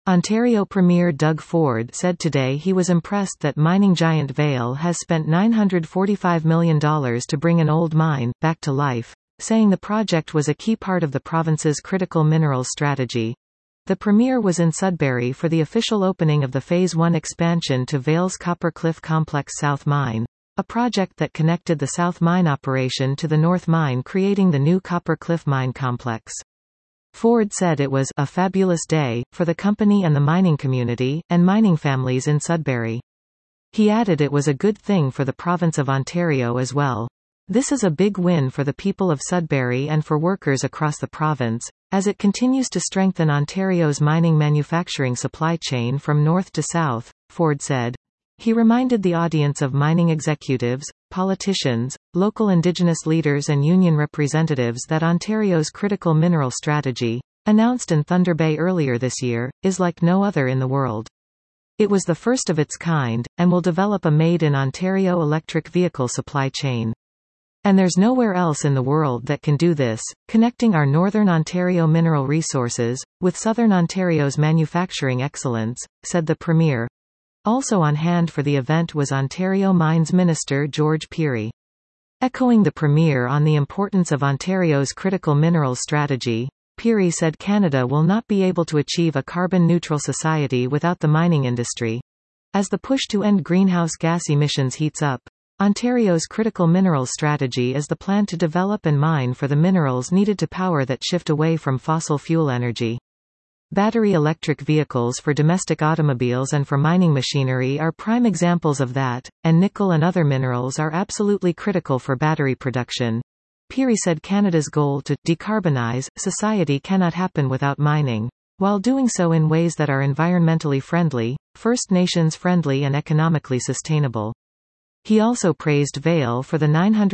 Ontario Premier Doug Ford said today he was impressed that mining giant Vail has spent $945 million to bring an old mine back to life, saying the project was a key part of the province's critical minerals strategy. The Premier was in Sudbury for the official opening of the Phase 1 expansion to Vail's Copper Cliff Complex South Mine, a project that connected the South Mine operation to the North Mine, creating the new Copper Cliff Mine complex. Ford said it was a fabulous day for the company and the mining community, and mining families in Sudbury. He added it was a good thing for the province of Ontario as well. This is a big win for the people of Sudbury and for workers across the province, as it continues to strengthen Ontario's mining manufacturing supply chain from north to south, Ford said. He reminded the audience of mining executives, politicians, local Indigenous leaders and union representatives that Ontario's critical mineral strategy, announced in Thunder Bay earlier this year, is like no other in the world. It was the first of its kind, and will develop a made-in-Ontario electric vehicle supply chain. And there's nowhere else in the world that can do this, connecting our Northern Ontario mineral resources, with Southern Ontario's manufacturing excellence, said the Premier. Also on hand for the event was Ontario Mines Minister George Pirie. Echoing the Premier on the importance of Ontario's critical minerals strategy, Pirie said Canada will not be able to achieve a carbon-neutral society without the mining industry. As the push to end greenhouse gas emissions heats up, Ontario's critical minerals strategy is the plan to develop and mine for the minerals needed to power that shift away from fossil fuel energy. Battery electric vehicles for domestic automobiles and for mining machinery are prime examples of that, and nickel and other minerals are absolutely critical for battery production. Pirie said Canada's goal to decarbonize society cannot happen without mining, while doing so in ways that are environmentally friendly, First Nations friendly and economically sustainable. He also praised Vail for the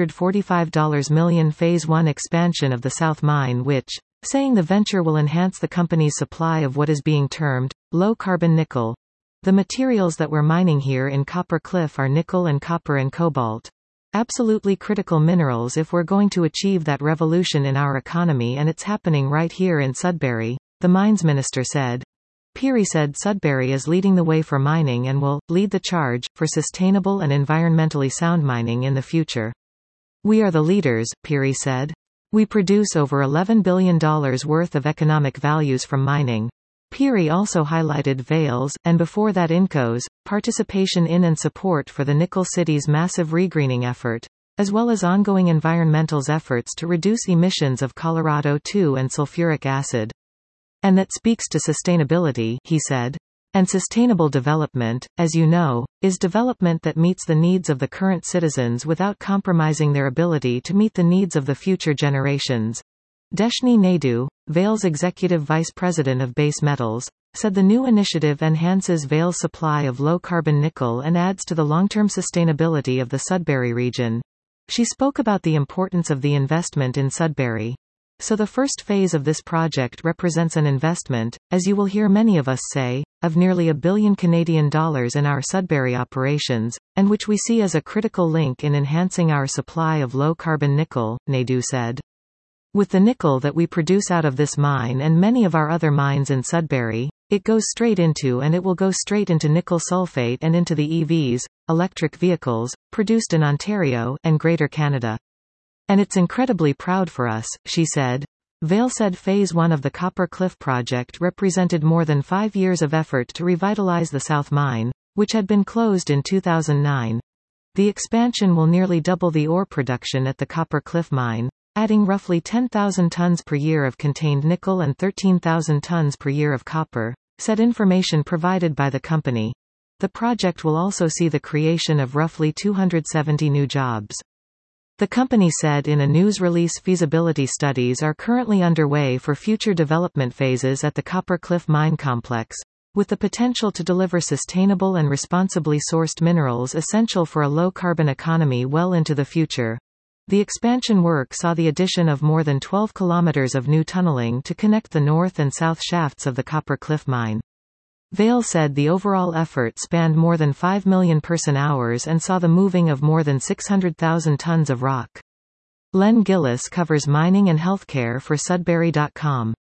$945 million Phase 1 expansion of the South Mine, which, saying the venture will enhance the company's supply of what is being termed low-carbon nickel. The materials that we're mining here in Copper Cliff are nickel and copper and cobalt. Absolutely critical minerals if we're going to achieve that revolution in our economy, and it's happening right here in Sudbury, the mines minister said. Pirie said Sudbury is leading the way for mining and will lead the charge for sustainable and environmentally sound mining in the future. We are the leaders, Pirie said. We produce over $11 billion worth of economic values from mining. Pirie also highlighted Vail's, and before that Inco's, participation in and support for the Nickel City's massive regreening effort, as well as ongoing environmental's efforts to reduce emissions of Colorado-2 and sulfuric acid. And that speaks to sustainability, he said. And sustainable development, as you know, is development that meets the needs of the current citizens without compromising their ability to meet the needs of the future generations. Deshni Naidu, Vail's executive vice president of base metals, said the new initiative enhances Vail's supply of low-carbon nickel and adds to the long-term sustainability of the Sudbury region. She spoke about the importance of the investment in Sudbury. So the first phase of this project represents an investment, as you will hear many of us say, of nearly $1 billion Canadian in our Sudbury operations, and which we see as a critical link in enhancing our supply of low-carbon nickel, Naidu said. With the nickel that we produce out of this mine and many of our other mines in Sudbury, it goes straight into and it will go straight into nickel sulfate and into the EVs, electric vehicles, produced in Ontario and Greater Canada. And it's incredibly proud for us, she said. Vail said Phase 1 of the Copper Cliff project represented more than 5 years of effort to revitalize the South Mine, which had been closed in 2009. The expansion will nearly double the ore production at the Copper Cliff Mine, adding roughly 10,000 tons per year of contained nickel and 13,000 tons per year of copper, said information provided by the company. The project will also see the creation of roughly 270 new jobs. The company said in a news release feasibility studies are currently underway for future development phases at the Copper Cliff Mine Complex, with the potential to deliver sustainable and responsibly sourced minerals essential for a low-carbon economy well into the future. The expansion work saw the addition of more than 12 kilometers of new tunneling to connect the north and south shafts of the Copper Cliff Mine. Vail said the overall effort spanned more than 5 million person-hours and saw the moving of more than 600,000 tons of rock. Len Gillis covers mining and healthcare for Sudbury.com.